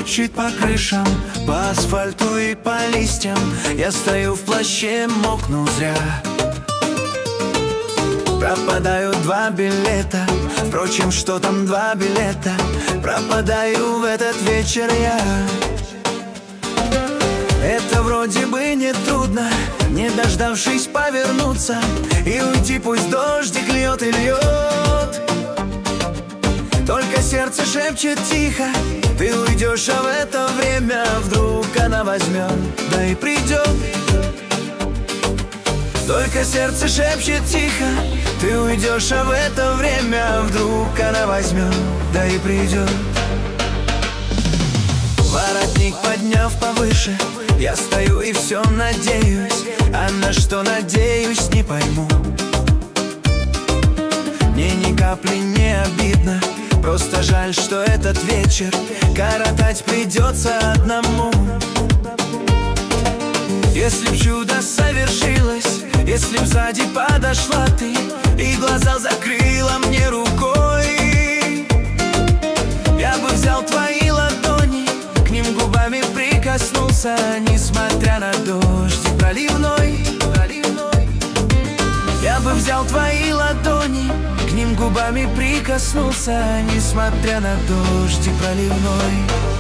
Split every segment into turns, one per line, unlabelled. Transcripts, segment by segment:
стучит по крышам, по асфальту и по листьям. Я стою в плаще, мокну зря. Пропадают 2 билета. Впрочем, что там 2 билета? Пропадаю в этот вечер я. Это вроде бы не трудно, не дождавшись повернуться и уйти, пусть дождик льет и льет. Только сердце шепчет тихо: ты уйдешь, а в это время вдруг она возьмет, да и придет. Только сердце шепчет тихо: ты уйдешь, а в это время вдруг она возьмет, да и придет. Воротник подняв повыше, я стою и все надеюсь, а на что надеюсь, не пойму. Мне ни капли не обидно, просто жаль, что этот вечер коротать придется одному. Если б чудо совершилось, если б сзади подошла ты и глаза закрыла мне рукой, я бы взял твои ладони, к ним губами прикоснулся, несмотря на дождь проливной. Я бы взял твои ладони, к ним губами прикоснулся, несмотря на дождь проливной.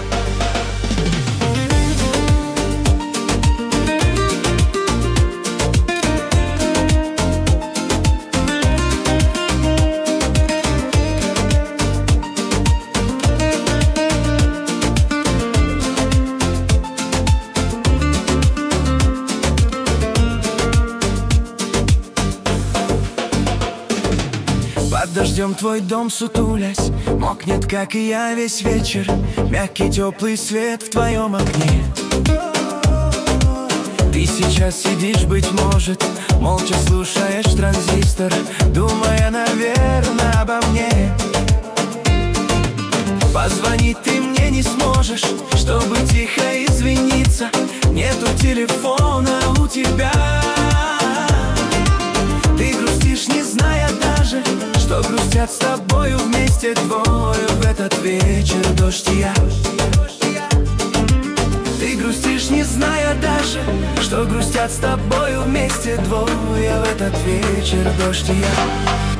Под дождем твой дом сутулясь мокнет, как и я, весь вечер. Мягкий теплый свет в твоем окне. Ты сейчас сидишь, быть может, молча слушаешь транзистор, думая, наверное, обо мне. Позвонить ты мне не сможешь, чтобы тихо извиниться. Нету телефона у тебя. Ты грустишь, не зная даже, что грустят с тобою вместе двое в этот вечер, дождь и я. Ты грустишь, не зная даже, что грустят с тобою вместе двое в этот вечер, дождь и я.